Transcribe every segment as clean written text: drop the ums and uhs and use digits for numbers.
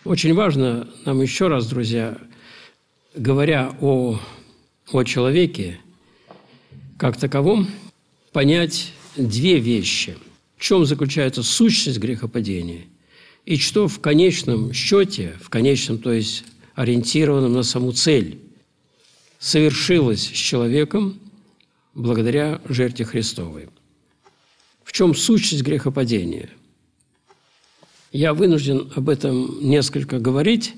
Очень важно нам еще раз, друзья, говоря о человеке как таковом, понять две вещи. В чем заключается сущность грехопадения и что в конечном счете, то есть ориентированном на саму цель, совершилось с человеком благодаря жертве Христовой. В чем сущность грехопадения? Я вынужден об этом несколько говорить,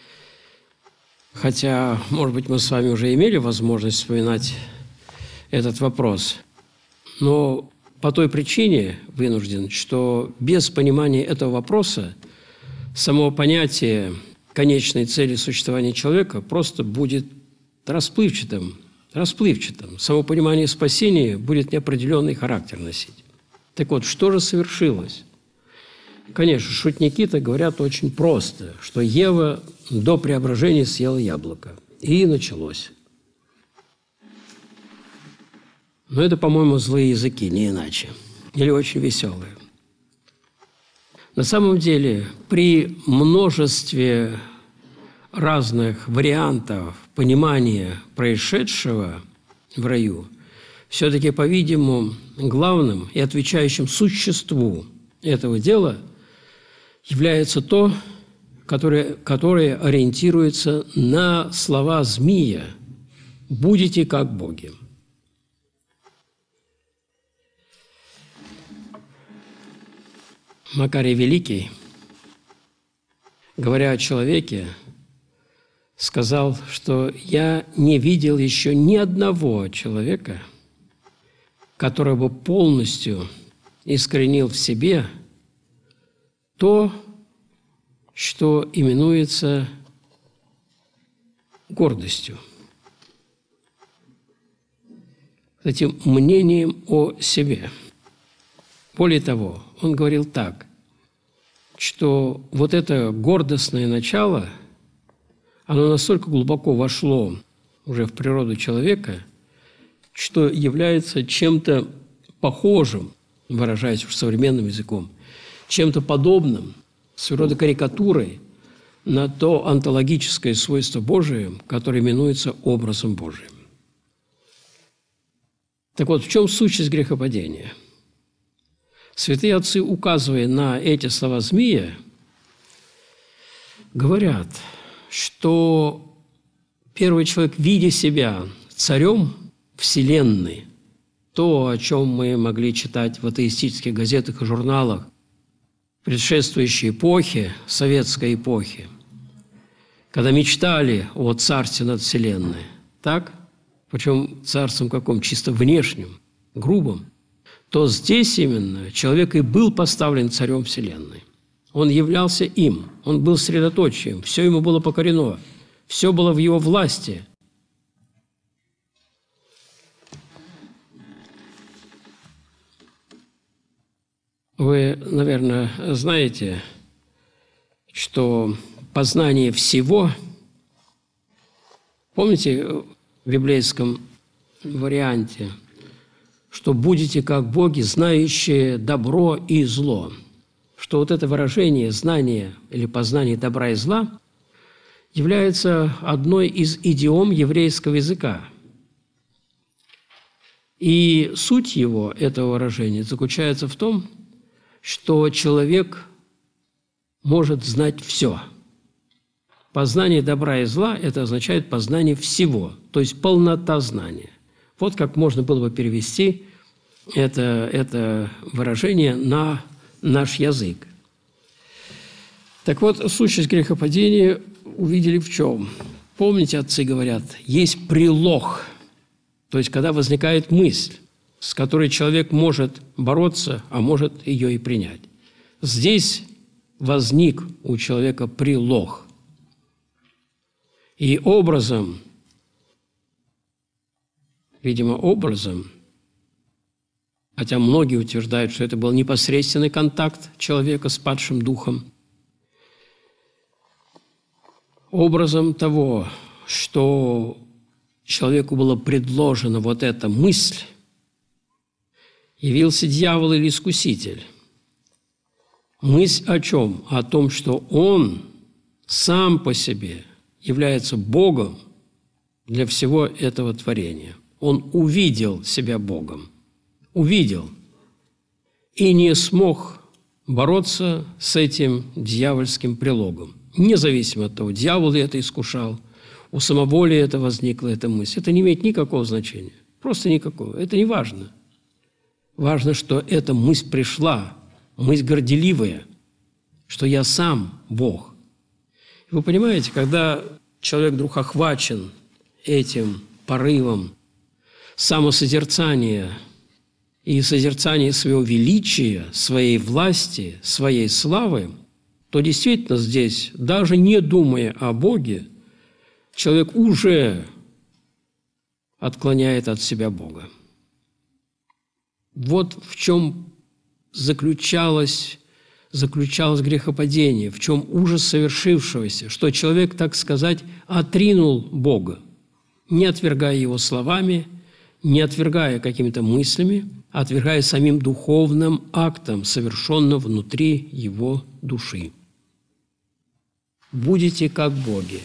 хотя, может быть, мы с вами уже имели возможность вспоминать этот вопрос, но по той причине вынужден, что без понимания этого вопроса само понятие конечной цели существования человека просто будет расплывчатым. Само понимание спасения будет неопределенный характер носить. Так вот, что же совершилось? Конечно, шутники-то говорят очень просто, что Ева до преображения съела яблоко. И началось. Но это, по-моему, злые языки, не иначе. Или очень веселые. На самом деле, при множестве разных вариантов понимания происшедшего в раю, все-таки, по-видимому, главным и отвечающим существу этого дела является то, которое ориентируется на слова змея «будете как боги». Макарий Великий, говоря о человеке, сказал, что «я не видел еще ни одного человека, который бы полностью искоренил в себе то, что именуется гордостью, этим мнением о себе». Более того, он говорил так, что вот это гордостное начало, оно настолько глубоко вошло уже в природу человека, что является чем-то похожим, выражаясь уж современным языком, чем-то подобным, своего рода карикатурой на то онтологическое свойство Божие, которое именуется образом Божиим. Так вот, в чем сущность грехопадения? Святые отцы, указывая на эти слова змея, говорят, что первый человек, видя себя царем Вселенной, то, о чем мы могли читать в атеистических газетах и журналах предшествующей эпохи, советской эпохи, когда мечтали о царстве над Вселенной, так? Причем царством каком? Чисто внешнем, грубом. То здесь именно человек и был поставлен царем Вселенной. Он являлся им, он был средоточием, все ему было покорено, все было в его власти. Вы, наверное, знаете, что познание всего, помните в библейском варианте, что будете как боги, знающие добро и зло, что вот это выражение знания или познание добра и зла является одной из идиом еврейского языка. И суть его, этого выражения, заключается в том, что человек может знать все. Познание добра и зла – это означает познание всего, то есть полнота знания. Вот как можно было бы перевести это выражение на наш язык. Так вот, сущность грехопадения увидели в чем? Помните, отцы говорят, есть прилог, то есть когда возникает мысль, с которой человек может бороться, а может ее и принять. Здесь возник у человека прилог. И образом, видимо, хотя многие утверждают, что это был непосредственный контакт человека с падшим духом, образом того, что человеку была предложена вот эта мысль, явился дьявол или искуситель. Мысль о чем? О том, что он сам по себе является Богом для всего этого творения. Он увидел себя Богом, увидел, и не смог бороться с этим дьявольским прилогом. Независимо от того, дьявол ли это искушал, у самого ли это возникла эта мысль. Это не имеет никакого значения, просто никакого. Это не важно. Важно, что эта мысль пришла, мысль горделивая, что я сам Бог. Вы понимаете, когда человек вдруг охвачен этим порывом самосозерцания и созерцания своего величия, своей власти, своей славы, то действительно здесь, даже не думая о Боге, человек уже отклоняет от себя Бога. Вот в чем заключалось грехопадение, в чем ужас совершившегося, что человек, так сказать, отринул Бога, не отвергая Его словами, не отвергая какими-то мыслями, а отвергая самим духовным актом, совершенным внутри его души. Будете как боги.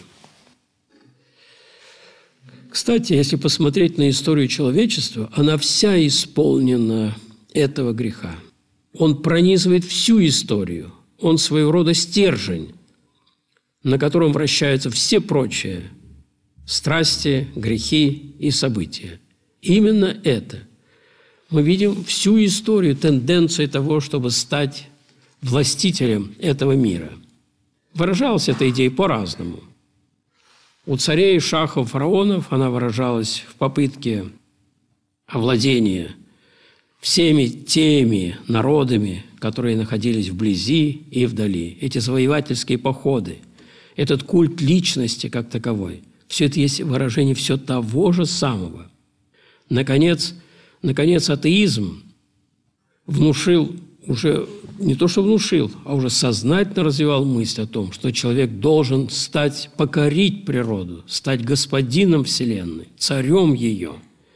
Кстати, если посмотреть на историю человечества, она вся исполнена этого греха. Он пронизывает всю историю. Он своего рода стержень, на котором вращаются все прочие страсти, грехи и события. Именно это. Мы видим всю историю, тенденции того, чтобы стать властителем этого мира. Выражалась эта идея по-разному. У царей, шахов, фараонов она выражалась в попытке овладения всеми теми народами, которые находились вблизи и вдали. Эти завоевательские походы, этот культ личности как таковой, все это есть выражение все того же самого. Наконец, атеизм внушил уже, не то что внушил, а уже сознательно развивал мысль о том, что человек должен покорить природу, стать господином Вселенной, царем ее.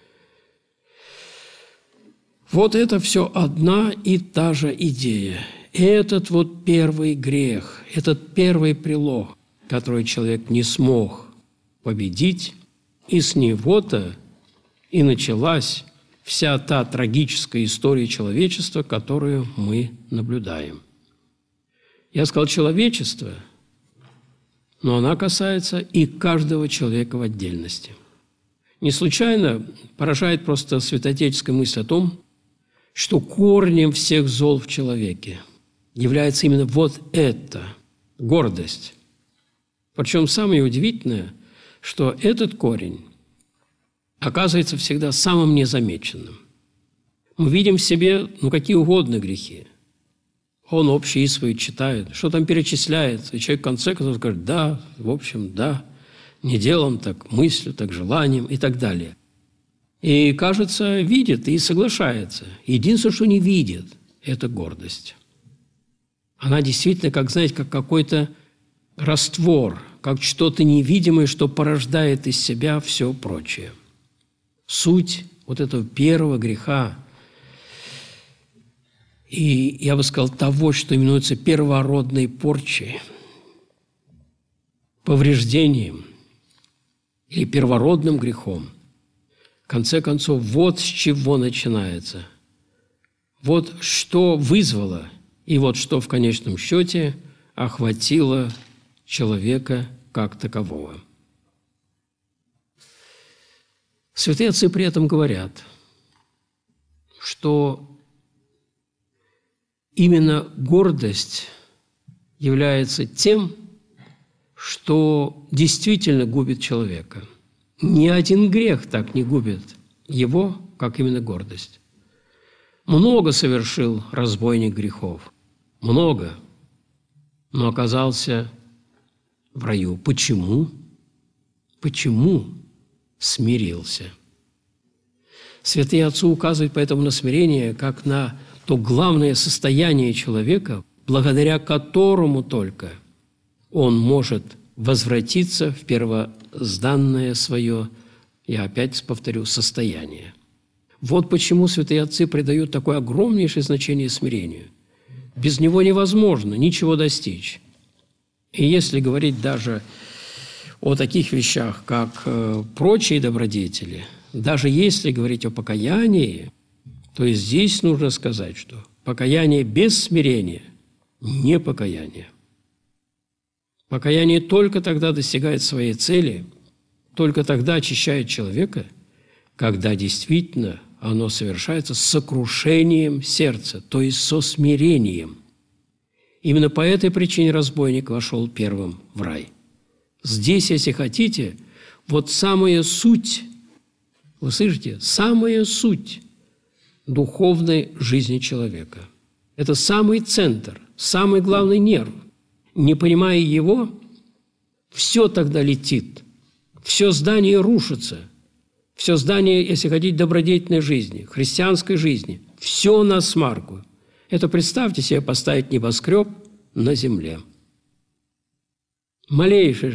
Вот это все одна и та же идея. Этот вот первый грех, этот первый прилог, который человек не смог победить, и с него-то и началась вся та трагическая история человечества, которую мы наблюдаем. Я сказал «человечество», но она касается и каждого человека в отдельности. Не случайно поражает просто святоотеческая мысль о том, что корнем всех зол в человеке является именно вот это – гордость. Причем самое удивительное, что этот корень оказывается всегда самым незамеченным. Мы видим в себе какие угодно грехи. Он общие исповедь читает, что там перечисляется, и человек в конце концов говорит «да, в общем, да, не делом, так мыслью, так желанием» и так далее. И, кажется, видит и соглашается. Единственное, что не видит – это гордость. Она действительно, как какой-то раствор, как что-то невидимое, что порождает из себя все прочее. Суть вот этого первого греха и, я бы сказал, того, что именуется первородной порчей, повреждением или первородным грехом, в конце концов, вот с чего начинается. Вот что вызвало, и вот что в конечном счете охватило человека как такового. Святые отцы при этом говорят, что именно гордость является тем, что действительно губит человека. Ни один грех так не губит его, как именно гордость. Много совершил разбойник грехов, много, но оказался в раю. Почему? Почему? Смирился. Святые отцы указывают поэтому на смирение как на то главное состояние человека, благодаря которому только он может возвратиться в первозданное свое, я опять повторю, состояние. Вот почему святые отцы придают такое огромнейшее значение смирению. Без него невозможно ничего достичь. И если говорить даже о таких вещах, как прочие добродетели, даже если говорить о покаянии, то есть здесь нужно сказать, что покаяние без смирения – не покаяние. Покаяние только тогда достигает своей цели, только тогда очищает человека, когда действительно оно совершается с сокрушением сердца, то есть со смирением. Именно по этой причине разбойник вошел первым в рай. Здесь, если хотите, вот самая суть, вы слышите, самая суть духовной жизни человека. Это самый центр, самый главный нерв. Не понимая его, все тогда летит, все здание рушится, все здание, если хотите, добродетельной жизни, христианской жизни, все на смарку. Это представьте себе поставить небоскреб на земле. Малейший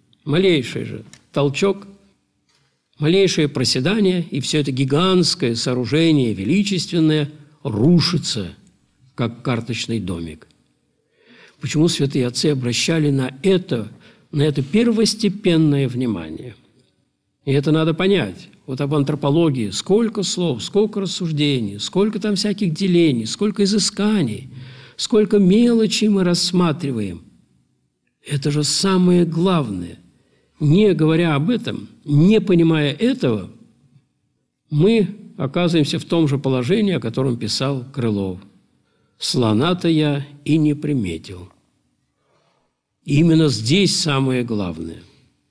же толчок, малейшее проседание, и все это гигантское сооружение, величественное, рушится, как карточный домик. Почему святые отцы обращали на это первостепенное внимание? И это надо понять. Вот об антропологии сколько слов, сколько рассуждений, сколько там всяких делений, сколько изысканий, сколько мелочей мы рассматриваем. Это же самое главное. Не говоря об этом, не понимая этого, мы оказываемся в том же положении, о котором писал Крылов. «Слона-то я и не приметил». Именно здесь самое главное.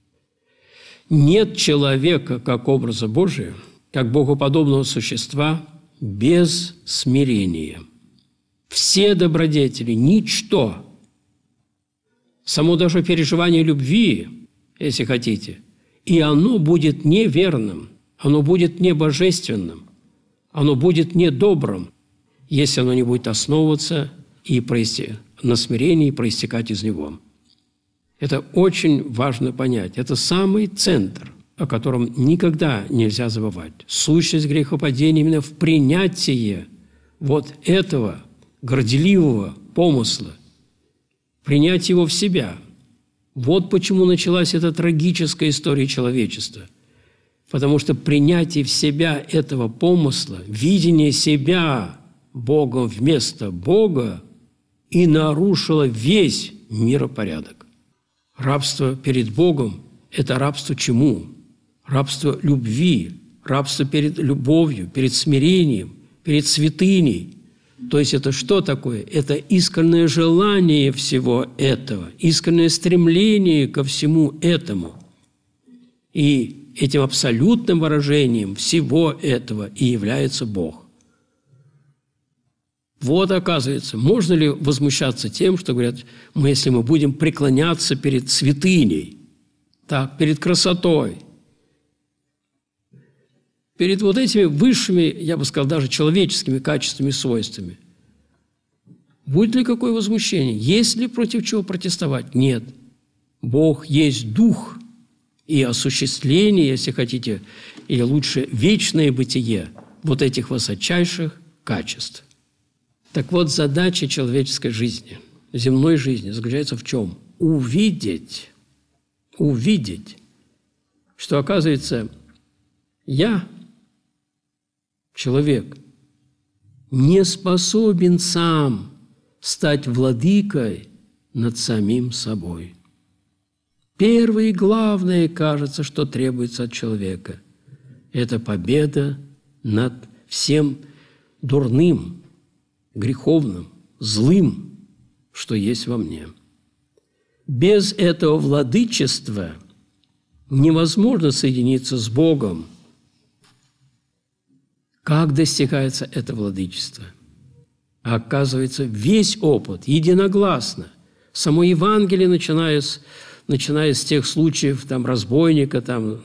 Нет человека как образа Божия, как богоподобного существа, без смирения. Все добродетели – ничто. Само даже переживание любви, если хотите, и оно будет неверным, оно будет небожественным, оно будет недобрым, если оно не будет основываться и на смирении и проистекать из него. Это очень важно понять. Это самый центр, о котором никогда нельзя забывать. Сущность грехопадения именно в принятии вот этого горделивого помысла, принять его в себя. Вот почему началась эта трагическая история человечества. Потому что принятие в себя этого помысла, видение себя Богом вместо Бога и нарушило весь миропорядок. Рабство перед Богом – это рабство чему? Рабство любви, рабство перед любовью, перед смирением, перед святыней. То есть это что такое? Это искреннее желание всего этого, искреннее стремление ко всему этому. И этим абсолютным выражением всего этого и является Бог. Вот, оказывается, можно ли возмущаться тем, что говорят, если мы будем преклоняться перед святыней, так, перед красотой, перед вот этими высшими, я бы сказал, даже человеческими качествами и свойствами. Будет ли какое возмущение? Есть ли против чего протестовать? Нет. Бог есть Дух, и осуществление, если хотите, или лучше вечное бытие вот этих высочайших качеств. Так вот, задача человеческой жизни, земной жизни заключается в чем? Увидеть, что, оказывается, я, человек, не способен сам стать владыкой над самим собой. Первое и главное, кажется, что требуется от человека – это победа над всем дурным, греховным, злым, что есть во мне. Без этого владычества невозможно соединиться с Богом. Как достигается это владычество? Оказывается, весь опыт единогласно. Само Евангелие, начиная с тех случаев там, разбойника, там,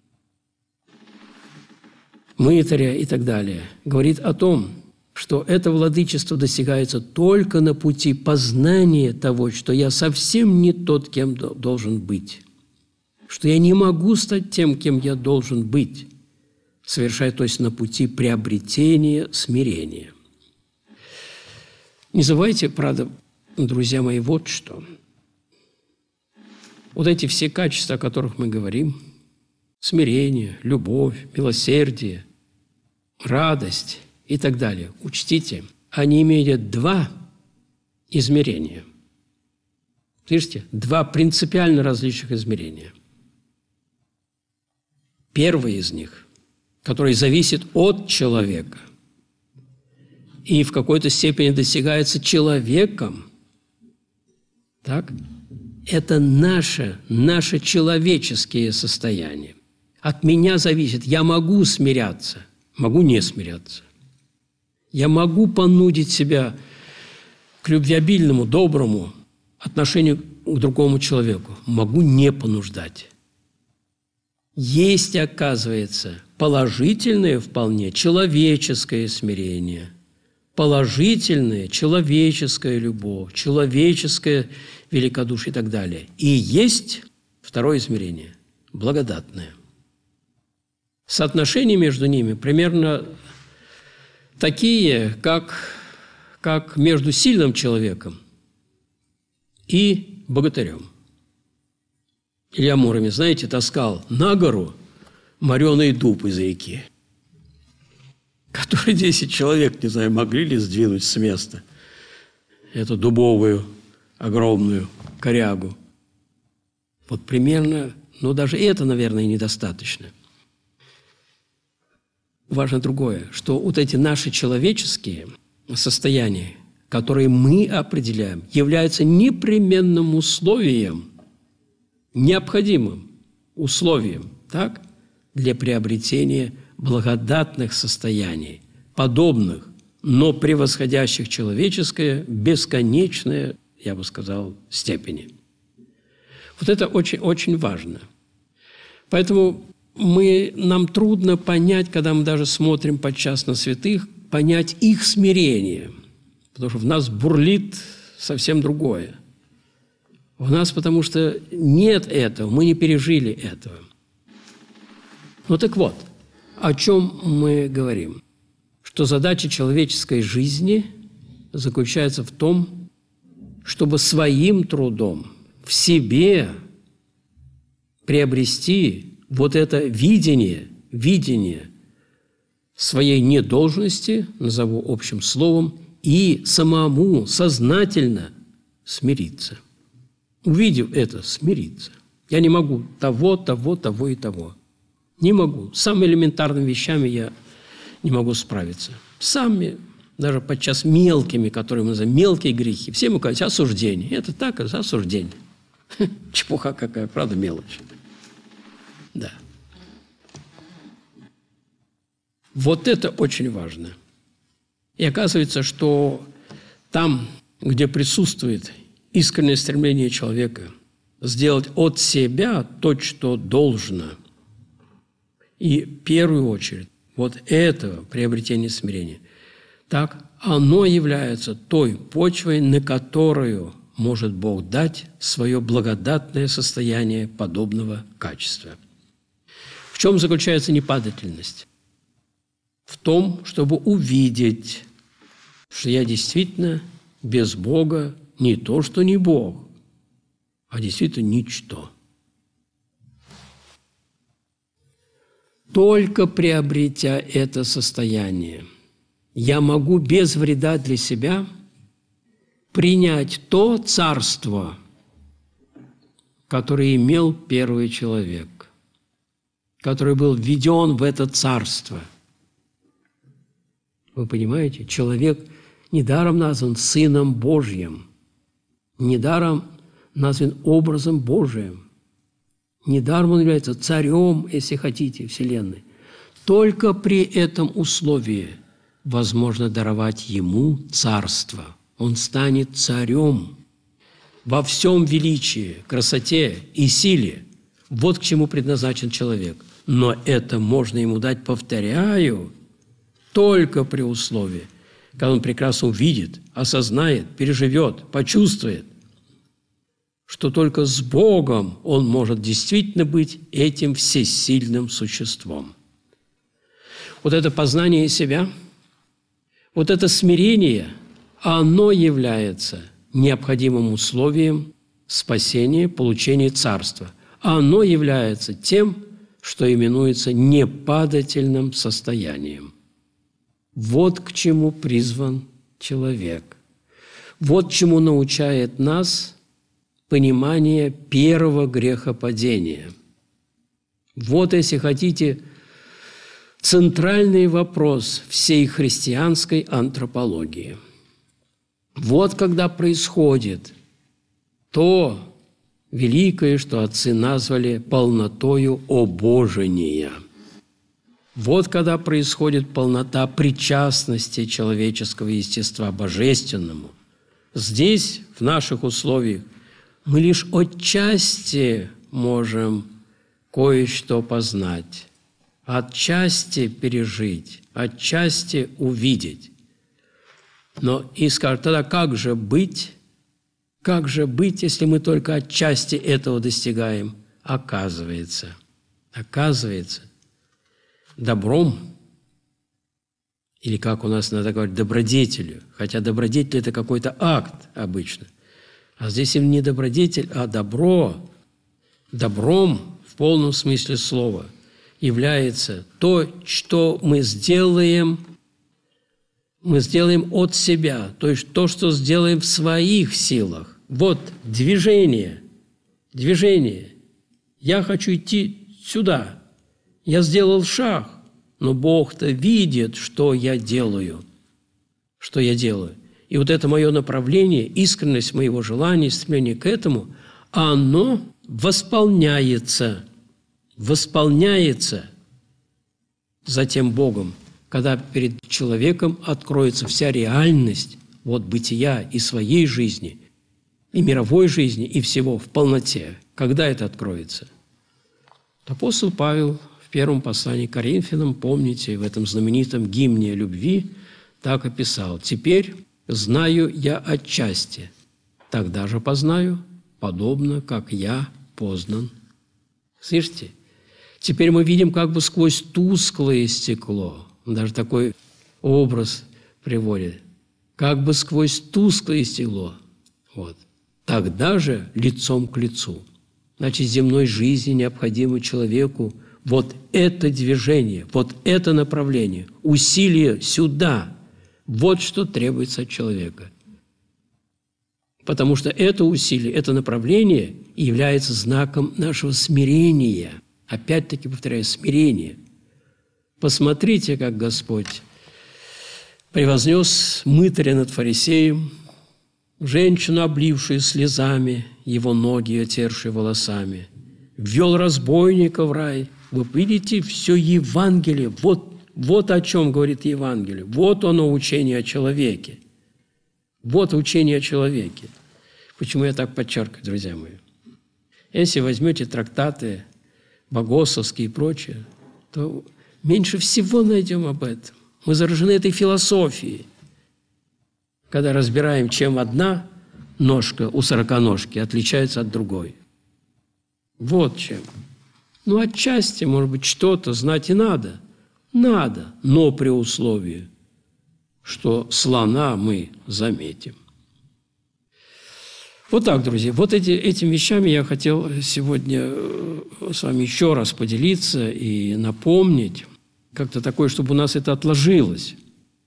мытаря и так далее, говорит о том, что это владычество достигается только на пути познания того, что я совсем не тот, кем должен быть, что я не могу стать тем, кем я должен быть, совершая, то есть на пути приобретения смирения. Не забывайте, правда, друзья мои, вот что. вот эти все качества, о которых мы говорим, смирение, любовь, милосердие, радость и так далее, учтите, они имеют два измерения. Слышите? Два принципиально различных измерения. Первое из них, который зависит от человека и в какой-то степени достигается человеком, так? Это наше человеческие состояния. От меня зависит. Я могу смиряться, могу не смиряться. Я могу понудить себя к любвеобильному, доброму отношению к другому человеку. Могу не понуждать. Есть, оказывается, положительное вполне человеческое смирение, положительная человеческая любовь, человеческое великодушие и так далее. И есть второе измерение – благодатное. Соотношения между ними примерно такие, как между сильным человеком и богатырем. Илья Муромец, знаете, таскал на гору мореный дуб из реки, который 10 человек, не знаю, могли ли сдвинуть с места эту дубовую огромную корягу. Вот примерно, но даже это, наверное, недостаточно. Важно другое, что вот эти наши человеческие состояния, которые мы определяем, являются непременным условием, необходимым условием, так, для приобретения благодатных состояний, подобных, но превосходящих человеческое, бесконечное, я бы сказал, степени. Вот это очень, очень важно. Поэтому нам трудно понять, когда мы даже смотрим подчас на святых, понять их смирение, потому что в нас бурлит совсем другое. В нас, потому что нет этого, мы не пережили этого. Ну так вот, о чем мы говорим? Что задача человеческой жизни заключается в том, чтобы своим трудом в себе приобрести вот это видение своей недолжности, назову общим словом, и самому сознательно смириться. Увидев это, смириться. Я не могу того и того. Не могу. С самыми элементарными вещами я не могу справиться. Самыми, даже подчас мелкими, которые мы называем мелкие грехи. Все мы говорим, осуждение. Это так, осуждение. Чепуха какая, правда, мелочь. Да. Вот это очень важно. И оказывается, что там, где присутствует искреннее стремление человека сделать от себя то, что должно, и в первую очередь вот этого приобретения смирения, так оно является той почвой, на которую может Бог дать свое благодатное состояние подобного качества. В чем заключается непадательность? В том, чтобы увидеть, что я действительно без Бога не то, что не Бог, а действительно ничто. Только приобретя это состояние, я могу без вреда для себя принять то царство, которое имел первый человек, который был введен в это царство. Вы понимаете, человек недаром назван Сыном Божьим, недаром назван образом Божиим. Недаром он является царем, если хотите, Вселенной. Только при этом условии возможно даровать ему царство. Он станет царем во всем величии, красоте и силе. Вот к чему предназначен человек. Но это можно ему дать, повторяю, только при условии, когда он прекрасно увидит, осознает, переживет, почувствует, что только с Богом он может действительно быть этим всесильным существом. Вот это познание себя, вот это смирение, оно является необходимым условием спасение, получение царства. А оно является тем, что именуется непадательным состоянием. Вот к чему призван человек. Вот чему научает нас понимание первого грехопадения. Вот, если хотите, центральный вопрос всей христианской антропологии. Вот когда происходит то великое, что отцы назвали полнотою обожения. Вот когда происходит полнота причастности человеческого естества божественному. Здесь, в наших условиях, мы лишь отчасти можем кое-что познать, отчасти пережить, отчасти увидеть. Но и скажут, тогда как же быть, если мы только отчасти этого достигаем? Оказывается, добром, или как у нас надо говорить, добродетелью, хотя добродетель – это какой-то акт обычно, а здесь им не добродетель, а добро. Добром в полном смысле слова является то, что мы сделаем от себя, то есть то, что сделаем в своих силах. Вот движение. Я хочу идти сюда. Я сделал шаг, но Бог-то видит, что я делаю. И вот это мое направление, искренность моего желания, стремление к этому, оно восполняется затем Богом, когда перед человеком откроется вся реальность бытия и своей жизни, и мировой жизни, и всего в полноте. Когда это откроется? Апостол Павел в первом послании к Коринфянам, помните, в этом знаменитом гимне любви так описал: «Теперь знаю я отчасти, тогда же познаю, подобно, как я познан». Слышите? Теперь мы видим как бы сквозь тусклое стекло. Даже такой образ приводит. Как бы сквозь тусклое стекло. Тогда же лицом к лицу. Значит, земной жизни необходимо человеку вот это движение, вот это направление, усилие сюда. Вот что требуется от человека. Потому что это усилие, это направление является знаком нашего смирения. Опять-таки, повторяю, смирение. Посмотрите, как Господь превознес мытаря над фарисеем, женщину, облившую слезами его ноги, отершие волосами, ввел разбойника в рай. Вы видите все Евангелие. Вот о чем говорит Евангелие. Вот оно учение о человеке. Вот учение о человеке. Почему я так подчеркиваю, друзья мои? Если возьмете трактаты богословские и прочее, то меньше всего найдем об этом. Мы заражены этой философией. Когда разбираем, чем одна ножка у сороконожки отличается от другой. Вот чем. Отчасти, может быть, что-то знать и надо. Надо, но при условии, что слона мы заметим. Вот так, друзья. Этими вещами я хотел сегодня с вами еще раз поделиться и напомнить, как-то такое, чтобы у нас это отложилось.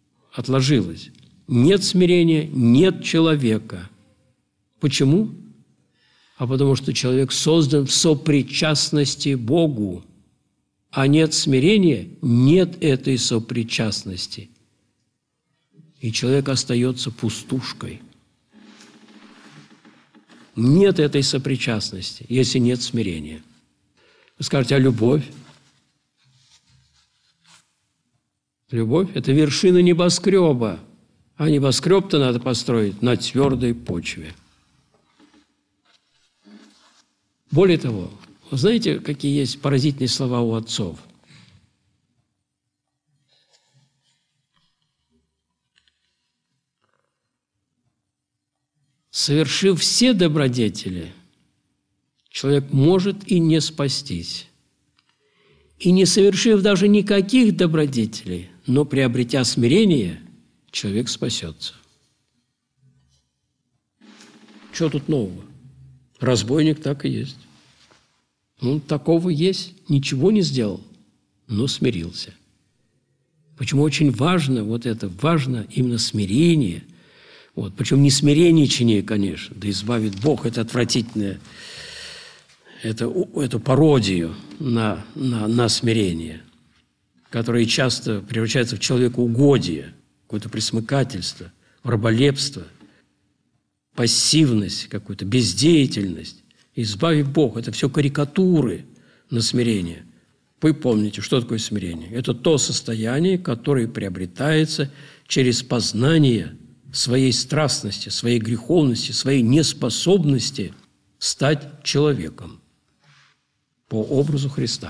Нет смирения, нет человека. Почему? Потому что человек создан в сопричастности Богу, а нет смирения, нет этой сопричастности. И человек остается пустушкой. Нет этой сопричастности, если нет смирения. Вы скажете, а любовь? Любовь – это вершина небоскреба. А небоскреб-то надо построить на твердой почве. Более того, вы знаете, какие есть поразительные слова у отцов? Совершив все добродетели, человек может и не спастись. И не совершив даже никаких добродетелей, но приобретя смирение, человек спасется. Что тут нового? Разбойник так и есть. Он такого есть, ничего не сделал, но смирился. Почему очень важно важно именно смирение. Причем не смиренничание, конечно, да избавит Бог, это отвратительное, эту пародию на смирение, которое часто превращается в человекоугодие, какое-то пресмыкательство, в раболепство, пассивность, какую-то бездеятельность. Избавив Бог, это все карикатуры на смирение. Вы помните, что такое смирение? Это то состояние, которое приобретается через познание своей страстности, своей греховности, своей неспособности стать человеком по образу Христа.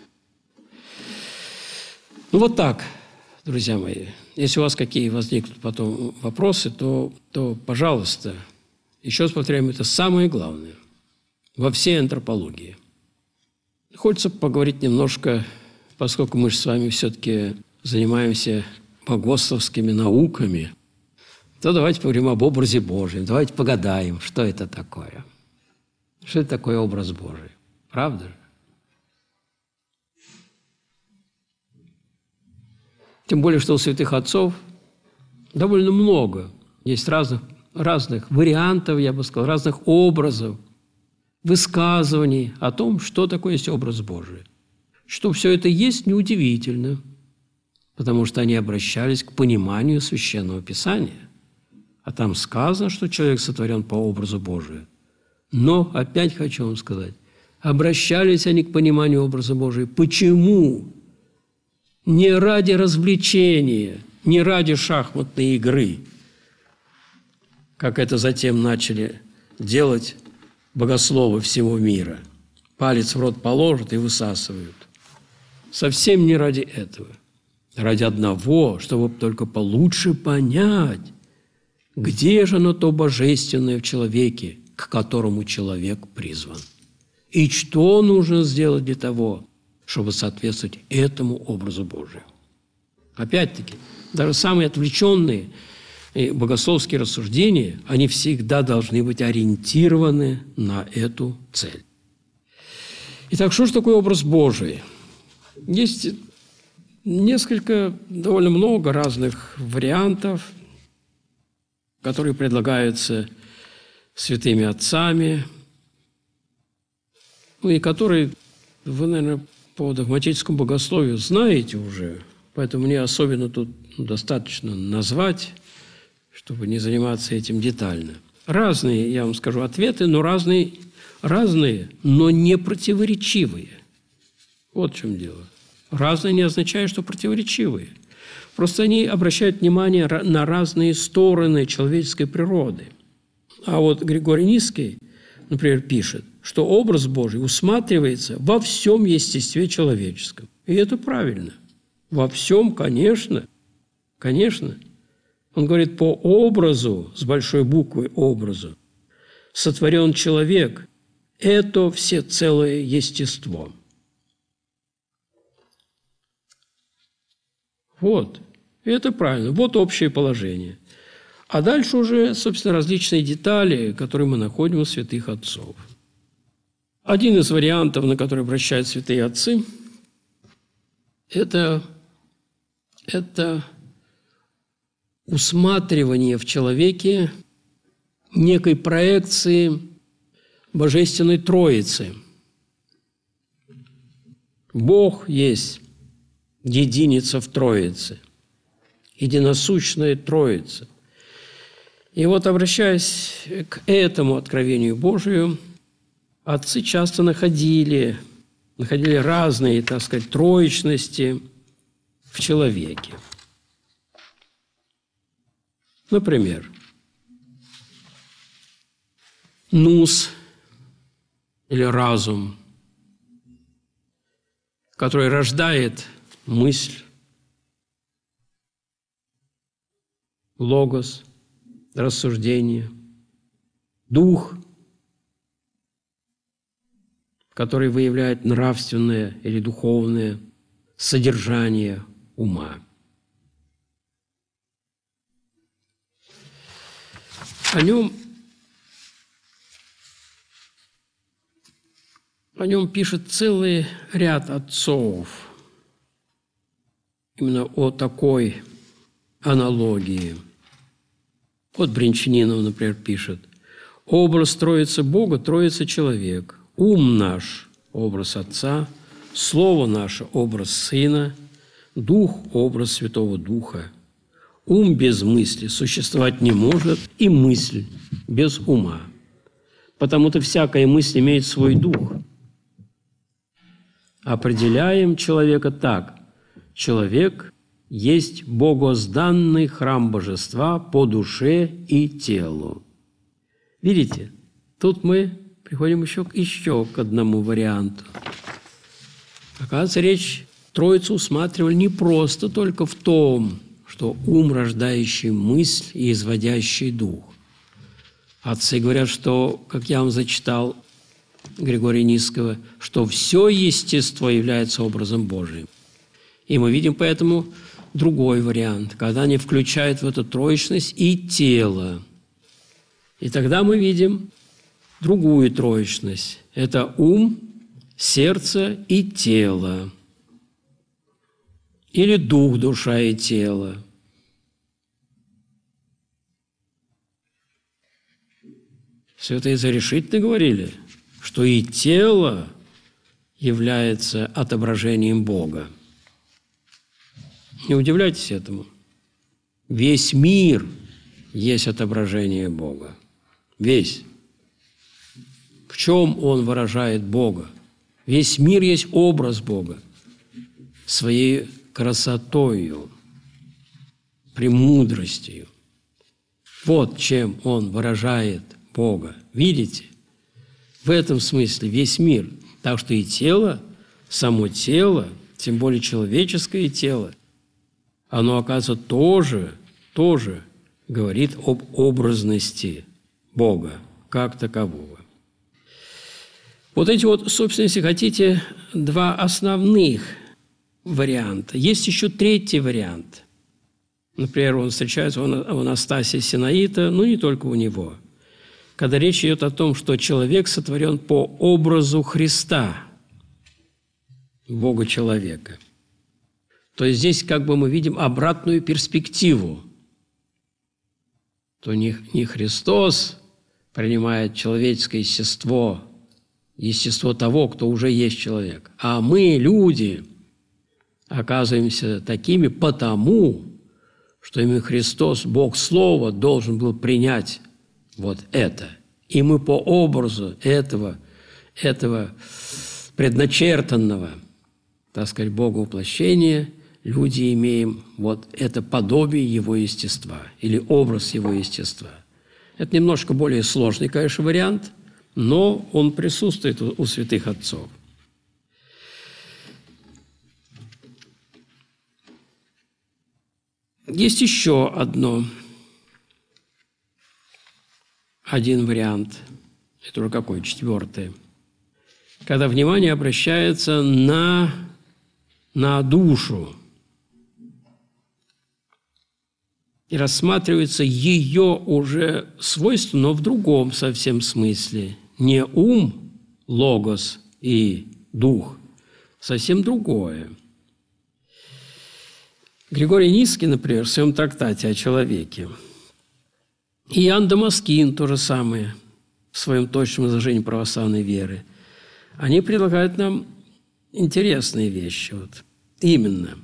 Так, друзья мои. Если у вас какие возникнут потом вопросы, то пожалуйста, еще раз повторяем, это самое главное во всей антропологии. Хочется поговорить немножко, поскольку мы же с вами все-таки занимаемся богословскими науками, то давайте поговорим об образе Божьем, давайте погадаем, что это такое. Что это такое образ Божий? Правда же? Тем более, что у святых отцов довольно много есть разных вариантов, я бы сказал, разных образов, высказываний о том, что такое есть образ Божий. Что все это есть, неудивительно, потому что они обращались к пониманию Священного Писания. А там сказано, что человек сотворен по образу Божию. Но, опять хочу вам сказать, обращались они к пониманию образа Божия. Почему? Не ради развлечения, не ради шахматной игры, как это затем начали делать богословы всего мира. Палец в рот положат и высасывают. Совсем не ради этого. Ради одного, чтобы только получше понять, где же оно то божественное в человеке, к которому человек призван. И что нужно сделать для того, чтобы соответствовать этому образу Божию. Опять-таки, даже самые отвлеченные богословские рассуждения, они всегда должны быть ориентированы на эту цель. Итак, что же такое образ Божий? Есть довольно много разных вариантов, которые предлагаются святыми отцами, и которые вы, наверное, по догматическому богословию знаете уже, поэтому мне особенно тут достаточно назвать, чтобы не заниматься этим детально. Разные, я вам скажу, ответы, но разные, но не противоречивые. Вот в чем дело. Разные не означает, что противоречивые. Просто они обращают внимание на разные стороны человеческой природы. А вот Григорий Нисский, например, пишет, что образ Божий усматривается во всем естестве человеческом. И это правильно. Во всем, конечно. Конечно. Он говорит, по образу, с большой буквы образу, сотворен человек. Это всецелое естество. Вот. И это правильно. Вот общее положение. А дальше уже, собственно, различные детали, которые мы находим у святых отцов. Один из вариантов, на который обращают святые отцы, это усматривание в человеке некой проекции Божественной Троицы. Бог есть единица в Троице, единосущная Троица. И вот, обращаясь к этому откровению Божию, отцы часто находили разные, так сказать, троичности в человеке. Например, нус или разум, который рождает мысль, логос, рассуждение, дух, который выявляет нравственное или духовное содержание ума. О нем О нем пишет целый ряд отцов. Именно о такой аналогии. Вот Бринчанинов, например, пишет: «Образ Троицы Бога – Троица человек, ум наш – образ Отца, Слово наше – образ Сына, Дух – образ Святого Духа. Ум без мысли существовать не может, и мысль без ума. Потому-то всякая мысль имеет свой дух. Определяем человека так: человек есть богозданный храм божества по душе и телу». Видите, тут мы приходим еще к одному варианту. Оказывается, речь Троицу усматривали не просто только в том, что ум, рождающий мысль и изводящий дух. Отцы говорят, что, как я вам зачитал Григория Нисского, что все естество является образом Божиим. И мы видим поэтому другой вариант, когда они включают в эту троичность и тело. И тогда мы видим другую троичность. Это ум, сердце и тело. Или дух, душа и тело. Святые отцы решительно говорили, что и тело является отображением Бога. Не удивляйтесь этому. Весь мир есть отображение Бога. Весь. В чем он выражает Бога? Весь мир есть образ Бога. Своей красотою, премудростью. Вот чем он выражает Бога. Видите? В этом смысле весь мир. Так что и тело, само тело, тем более человеческое тело, оно, оказывается, тоже говорит об образности Бога как такового. Вот эти вот, собственно, если хотите, два основных варианта. Есть еще третий вариант. Например, он встречается у Анастасия Синаита, но не только у него. Когда речь идет о том, что человек сотворен по образу Христа, Бога-человека. То есть здесь как бы мы видим обратную перспективу. То не Христос принимает человеческое естество того, кто уже есть человек, а мы, люди, оказываемся такими потому, что именно Христос, Бог Слово, должен был принять вот это. И мы по образу этого предначертанного, так сказать, Бога воплощения, люди имеем вот это подобие Его естества или образ Его естества. Это немножко более сложный, конечно, вариант, но он присутствует у святых отцов. Есть еще один вариант, это уже какой, четвертый, когда внимание обращается на душу и рассматривается ее уже свойство, но в другом совсем смысле. Не ум, логос и дух, совсем другое. Григорий Нисский, например, в своем трактате о человеке, и Иоанн Дамаскин то же самое в своем точном изложении православной веры, они предлагают нам интересные вещи. Вот. Именно.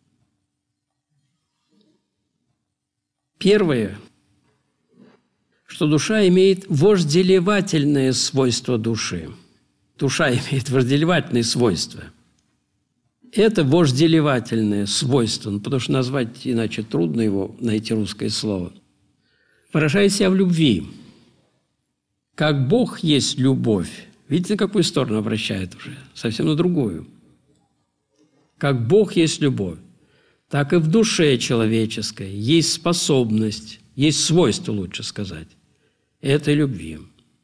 Первое, что душа имеет вожделевательное свойство души. Душа имеет вожделевательные свойства. Это вожделевательное свойство, потому что назвать иначе трудно его, найти русское слово, выражает себя в любви. Как Бог есть любовь. Видите, на какую сторону обращает уже? Совсем на другую. Как Бог есть любовь, так и в душе человеческой есть способность, есть свойство, лучше сказать, этой любви.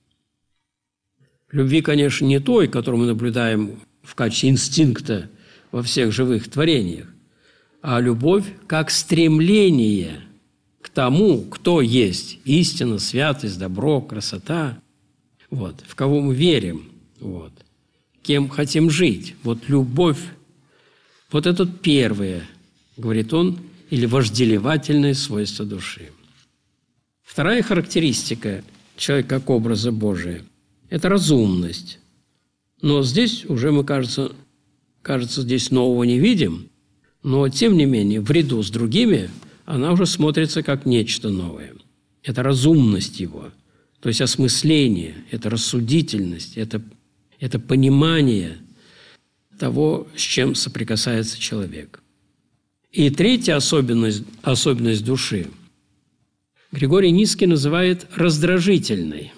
Любви, конечно, не той, которую мы наблюдаем в качестве инстинкта во всех живых творениях, а любовь как стремление к тому, кто есть истина, святость, добро, красота, вот, в кого мы верим. Вот. кем хотим жить. Вот любовь, вот это первое, говорит он, или вожделевательное свойство души. Вторая характеристика человека как образа Божия – это разумность. Но здесь уже мы, кажется, здесь нового не видим, но, тем не менее, в ряду с другими она уже смотрится как нечто новое. Это разумность его, то есть осмысление, это рассудительность, это понимание того, с чем соприкасается человек. И третья особенность души Григорий Нисский называет раздражительной.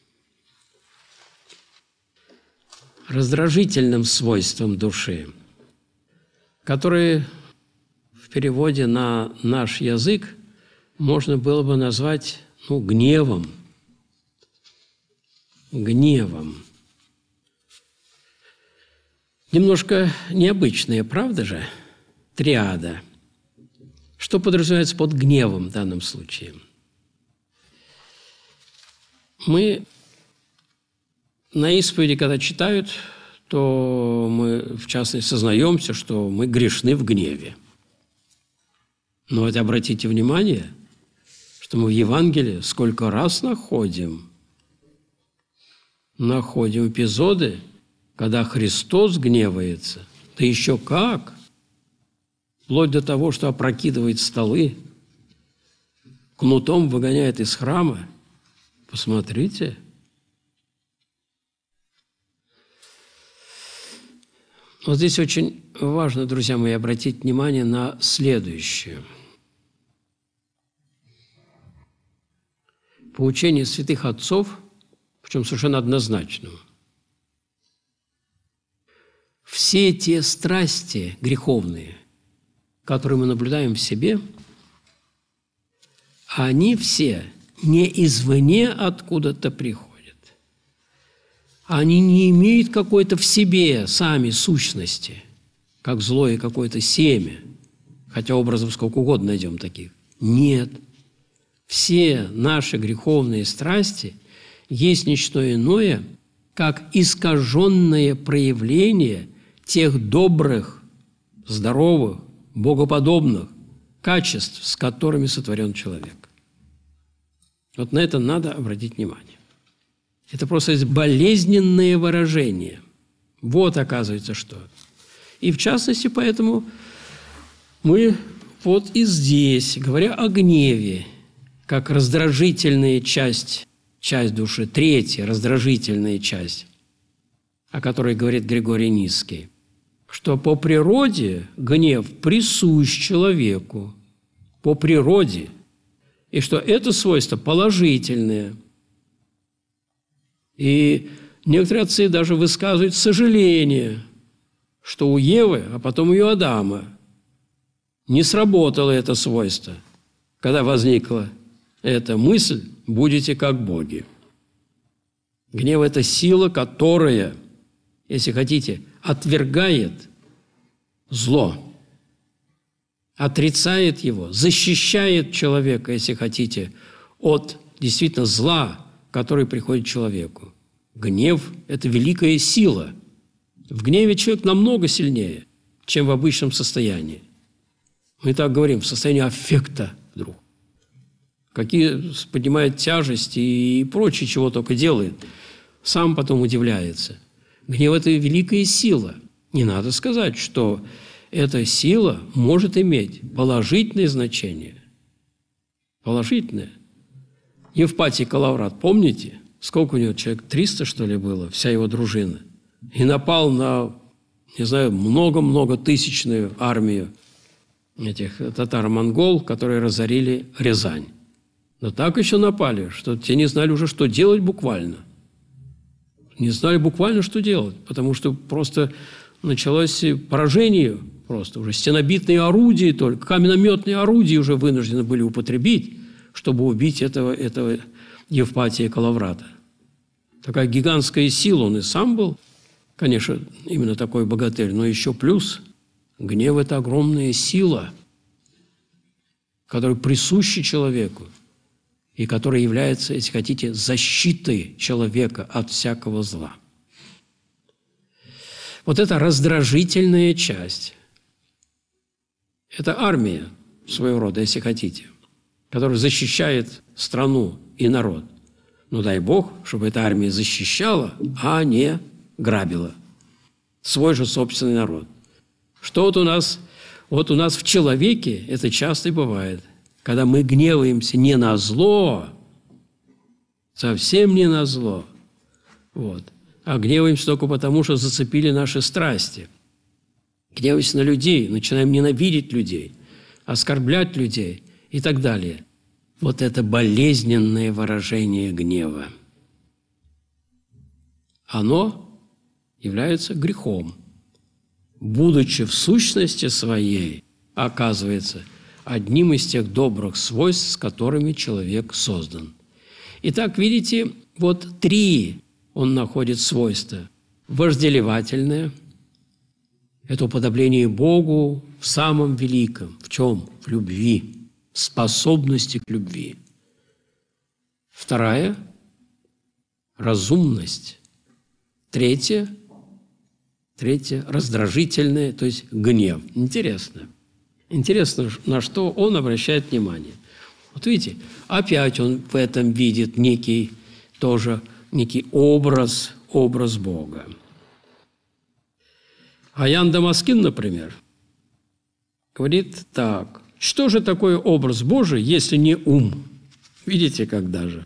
Раздражительным свойством души, которое в переводе на наш язык можно было бы назвать гневом. Гневом. Немножко необычная, правда же? Триада. Что подразумевается под гневом в данном случае? Мы на исповеди, когда читают, то мы, в частности, сознаемся, что мы грешны в гневе. Но вот обратите внимание, что мы в Евангелии сколько раз находим эпизоды, когда Христос гневается, да еще как, вплоть до того, что опрокидывает столы, кнутом выгоняет из храма. Посмотрите. Вот здесь очень важно, друзья мои, обратить внимание на следующее. Поучение святых отцов, причем совершенно однозначно. Все те страсти греховные, которые мы наблюдаем в себе, они все не извне откуда-то приходят. Они не имеют какой-то в себе сами сущности, как злое какое-то семя, хотя образов сколько угодно найдем таких. Нет. Все наши греховные страсти есть не что иное, как искаженное проявление тех добрых, здоровых, богоподобных качеств, с которыми сотворен человек. Вот на это надо обратить внимание. Это просто болезненное выражение. Вот, оказывается, что. И, в частности, поэтому мы вот и здесь, говоря о гневе, как раздражительная часть души, третья раздражительная часть, о которой говорит Григорий Нисский, что по природе гнев присущ человеку, по природе, и что это свойство положительное. И некоторые отцы даже высказывают сожаление, что у Евы, а потом у Адама не сработало это свойство, когда возникла эта мысль «будете как боги». Гнев – это сила, которая, если хотите, отвергает зло, отрицает его, защищает человека, если хотите, от действительно зла, который приходит человеку. Гнев – это великая сила. В гневе человек намного сильнее, чем в обычном состоянии. Мы так говорим, в состоянии аффекта вдруг. Какие поднимает тяжесть и прочее, чего только делает. Сам потом удивляется. Гнев – это великая сила. Не надо сказать, что эта сила может иметь положительное значение. Положительное. Евпатий Калаврат, помните? Сколько у него человек? 300, что ли, было? Вся его дружина. И напал на, не знаю, много-много тысячную армию этих татаро-монгол, которые разорили Рязань. Но так еще напали, что те не знали уже, что делать буквально. Не знали буквально, что делать, потому что просто началось поражение, просто уже стенобитные орудия только, каменнометные орудия уже вынуждены были употребить, чтобы убить этого Евпатия Калаврата. Такая гигантская сила, он и сам был, конечно, именно такой богатырь, но еще плюс гнев – это огромная сила, которая присуща человеку и которая является, если хотите, защитой человека от всякого зла. Вот это раздражительная часть. Это армия своего рода, если хотите, которая защищает страну и народ. Но дай Бог, чтобы эта армия защищала, а не грабила свой же собственный народ. Что вот у нас в человеке это часто и бывает, когда мы гневаемся не на зло, совсем не на зло, а гневаемся только потому, что зацепили наши страсти. Гневаемся на людей, начинаем ненавидеть людей, оскорблять людей и так далее. Вот это болезненное выражение гнева. Оно является грехом, будучи в сущности своей, оказывается одним из тех добрых свойств, с которыми человек создан. Итак, видите, вот 3 он находит свойства. Вожделевательное – это уподобление Богу в самом великом. В чем? В любви, способности к любви. 2 – разумность. 3 – раздражительное, то есть гнев. Интересно. Интересно, на что он обращает внимание. Вот видите, опять он в этом видит некий образ Бога. А Ян Дамаскин, например, говорит так: что же такое образ Божий, если не ум? Видите, как даже.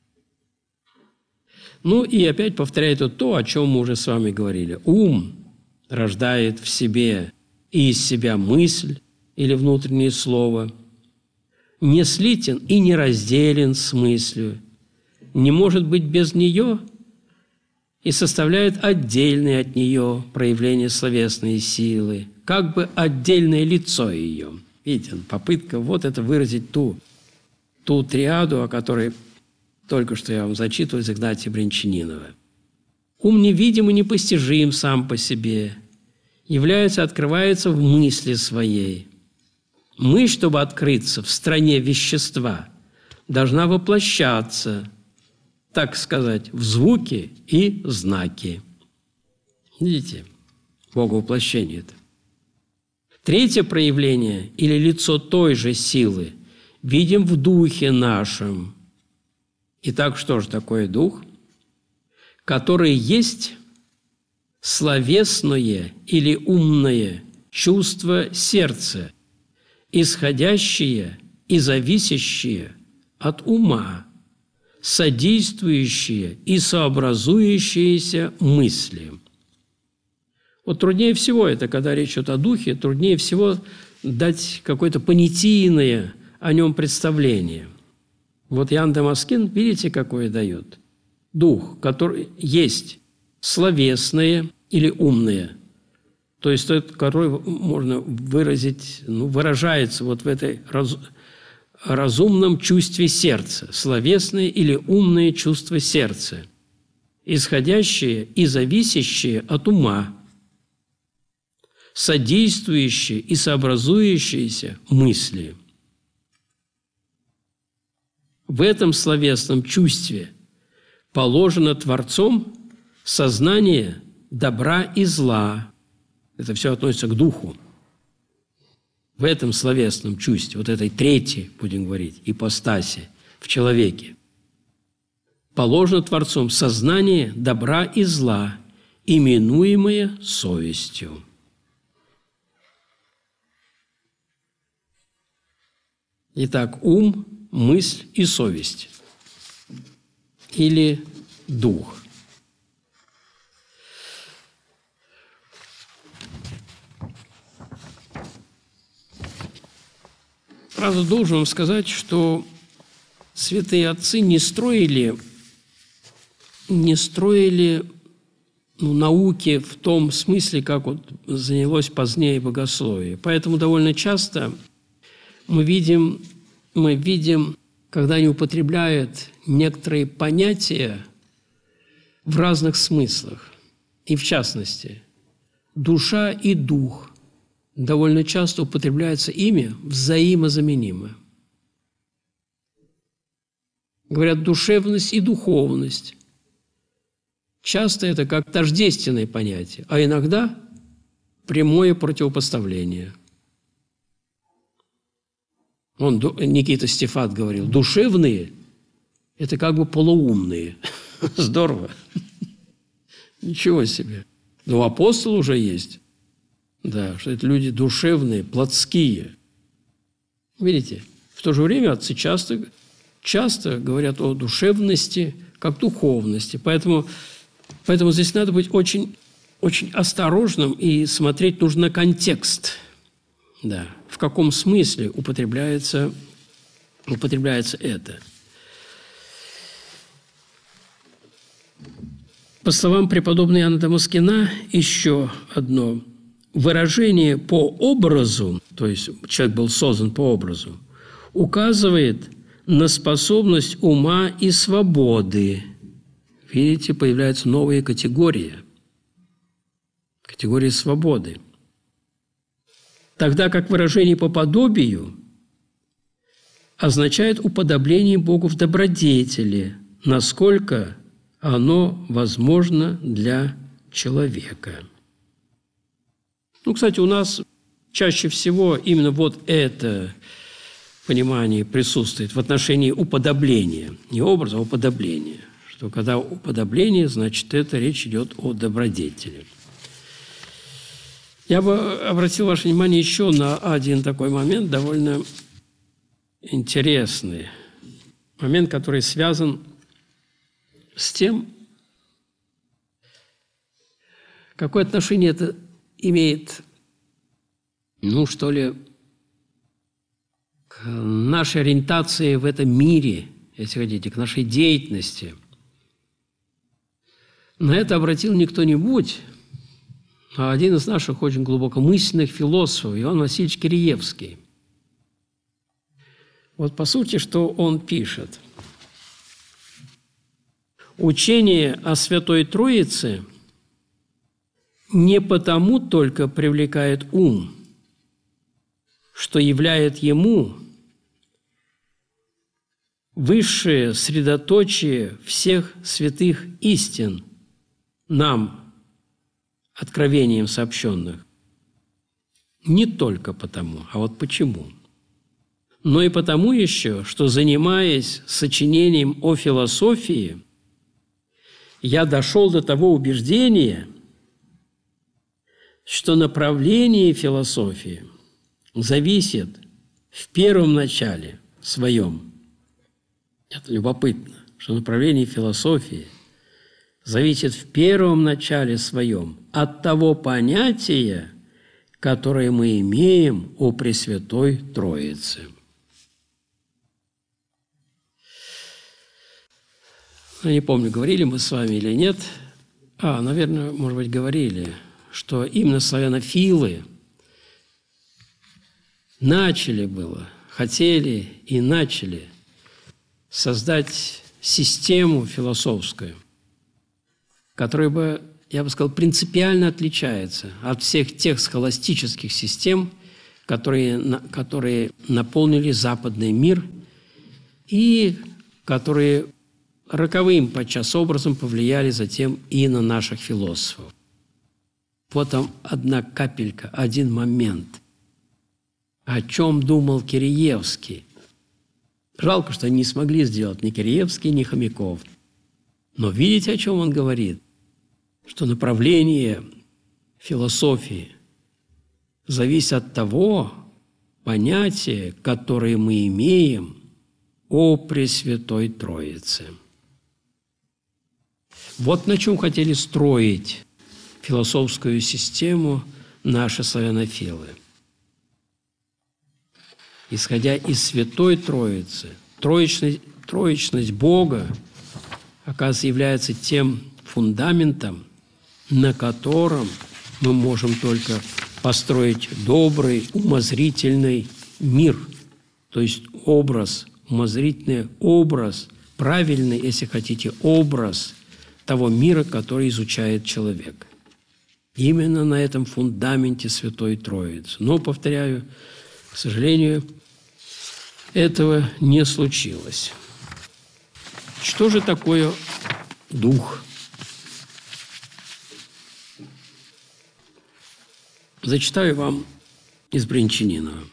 Ну и опять повторяет то, о чем мы уже с вами говорили. Ум рождает в себе и из себя мысль или внутреннее слово, не слитен и не разделен с мыслью, не может быть без нее и составляет отдельное от нее проявление словесной силы, как бы отдельное лицо ее. Видите, попытка вот это выразить ту триаду, о которой только что я вам зачитывал из Игнатия Брянчанинова. Ум невидим и непостижим сам по себе, открывается в мысли своей. Мысль, чтобы открыться в стране вещества, должна воплощаться, так сказать, в звуки и знаки. Видите, Боговоплощение это. 3 проявление или лицо той же силы видим в духе нашем. Итак, что же такое дух? Который есть словесное или умное чувство сердца, исходящее и зависящее от ума, содействующие и сообразующиеся мысли. Вот труднее всего это, когда речь идет о духе, труднее всего дать какое-то понятийное о нем представление. Вот Ян Дамаскин, видите, какое дает? Дух, который есть словесное или умное, то есть тот, который можно выразить, выражается вот в этой разумном чувстве сердца, словесное или умное чувство сердца, исходящее и зависящее от ума, содействующие и сообразующиеся мысли. В этом словесном чувстве положено Творцом сознание добра и зла. Это все относится к духу. В этом словесном чувстве, вот этой 3, будем говорить, ипостаси в человеке, положено Творцом сознание добра и зла, именуемое совестью. Итак, ум, мысль и совесть или дух. Правда, должен вам сказать, что святые отцы не строили науки в том смысле, как вот занялось позднее богословие. Поэтому довольно часто мы видим, когда они употребляют некоторые понятия в разных смыслах. И в частности, душа и дух довольно часто употребляется ими взаимозаменимо. Говорят, душевность и духовность. часто это как тождественное понятие, а иногда прямое противопоставление. Никита Стефат говорил, душевные – это как бы полуумные. Здорово. Ничего себе. Но у апостола уже есть. Да, что это люди душевные, плотские. Видите, в то же время отцы часто говорят о душевности как духовности. Поэтому здесь надо быть очень, очень осторожным и смотреть нужно на контекст. Да, в каком смысле употребляется это. По словам преподобной Иоанна Дамаскина, еще одно выражение по образу, то есть человек был создан по образу, указывает на способность ума и свободы. Видите, появляются новые категории. Категории свободы. Тогда как выражение по подобию означает уподобление Богу в добродетели, насколько оно возможно для человека. Кстати, у нас чаще всего именно вот это понимание присутствует в отношении уподобления. Не образа, а уподобления. Что когда уподобление, значит, это речь идет о добродетели. Я бы обратил ваше внимание еще на один такой момент, довольно интересный. Момент, который связан с тем, какое отношение это имеет, к нашей ориентации в этом мире, если хотите, к нашей деятельности. На это обратил не кто-нибудь, а один из наших очень глубокомысленных философов, Иоанн Васильевич Киреевский. Вот по сути, что он пишет. Учение о Святой Троице не потому только привлекает ум, что являет ему высшее средоточие всех святых истин, нам, откровением сообщенных. Не только потому, а вот почему. Но и потому еще, что, занимаясь сочинением о философии, я дошел до того убеждения, что направление философии зависит в первом начале своем. Это любопытно, что направление философии зависит в первом начале своем от того понятия, которое мы имеем о Пресвятой Троице. Я не помню, говорили мы с вами или нет. Наверное, может быть, говорили, что именно славянофилы хотели и начали создать систему философскую, которая бы, я бы сказал, принципиально отличается от всех тех схоластических систем, которые наполнили западный мир и которые роковым подчас образом повлияли затем и на наших философов. Вот там одна капелька, один момент. О чем думал Киреевский? Жалко, что не смогли сделать ни Киреевский, ни Хомяков. Но видите, о чем он говорит? Что направление философии зависит от того понятия, которое мы имеем о Пресвятой Троице. Вот на чем хотели строить философскую систему наши славянофилы. Исходя из Святой Троицы, троичность Бога, оказывается, является тем фундаментом, на котором мы можем только построить добрый, умозрительный мир, то есть образ, умозрительный образ, правильный, если хотите, образ того мира, который изучает человек. Именно на этом фундаменте Святой Троицы. Но, повторяю, к сожалению, этого не случилось. Что же такое Дух? Зачитаю вам из Брянчанинова.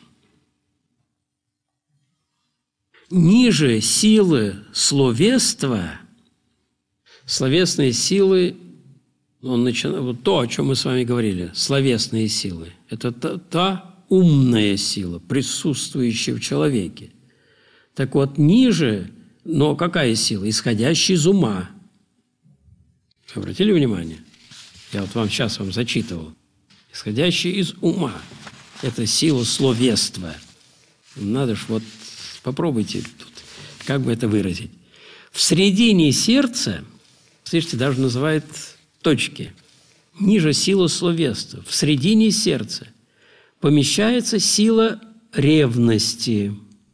«Ниже силы словества, словесные силы, вот то, о чем мы с вами говорили, словесные силы, это та умная сила, присутствующая в человеке. Так вот, ниже, но какая сила? Исходящая из ума». Обратили внимание? Я вот сейчас вам зачитывал. Исходящая из ума. Это сила словества. Надо ж вот попробуйте тут, как бы это выразить. В середине сердца, слышите, даже называют точки, ниже сила словества. В середине сердца помещается сила ревности.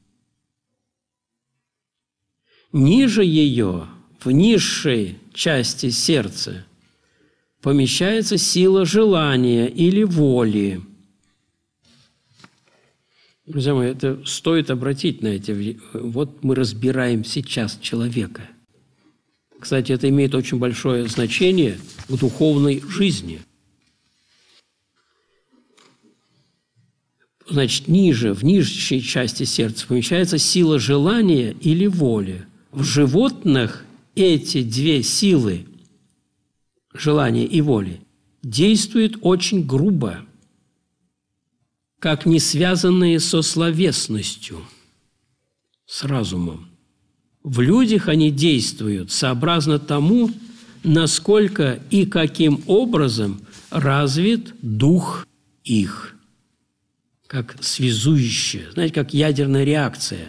Ниже ее, в низшей части сердца, помещается сила желания или воли. Друзья мои, это стоит обратить на эти... Вот мы разбираем сейчас человека. Кстати, это имеет очень большое значение в духовной жизни. Значит, ниже, в нижней части сердца помещается сила желания или воли. В животных эти две силы, желания и воли, действуют очень грубо, как не связанные со словесностью, с разумом. В людях они действуют сообразно тому, насколько и каким образом развит дух их, как связующее, знаете, как ядерная реакция.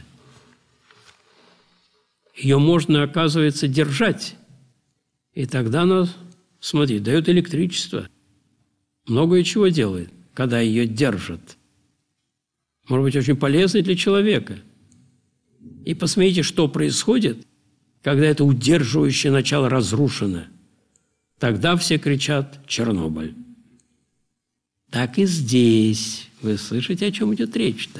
Ее можно, оказывается, держать, и тогда она, смотри, дает электричество, многое чего делает, когда ее держат. Может быть, очень полезной для человека. И посмотрите, что происходит, когда это удерживающее начало разрушено. Тогда все кричат «Чернобыль». Так и здесь. Вы слышите, о чем идет речь-то?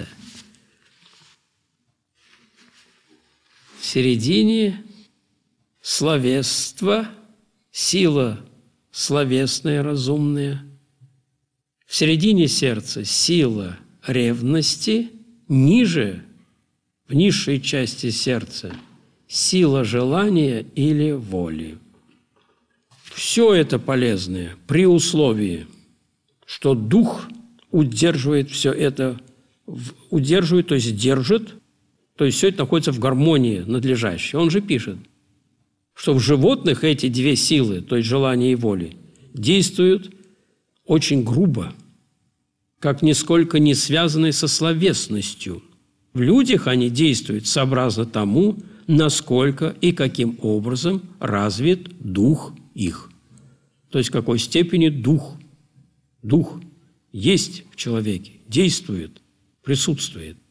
В середине словесства, сила словесная, разумная. В середине сердца сила ревности, ниже, в низшей части сердца, сила желания или воли. Все это полезное при условии, что дух удерживает все это, удерживает, то есть держит, то есть все это находится в гармонии надлежащей. Он же пишет, что в животных эти две силы, то есть желания и воли, действуют очень грубо, как нисколько не связанные со словесностью. В людях они действуют сообразно тому, насколько и каким образом развит дух их. То есть в какой степени дух есть в человеке, действует, присутствует.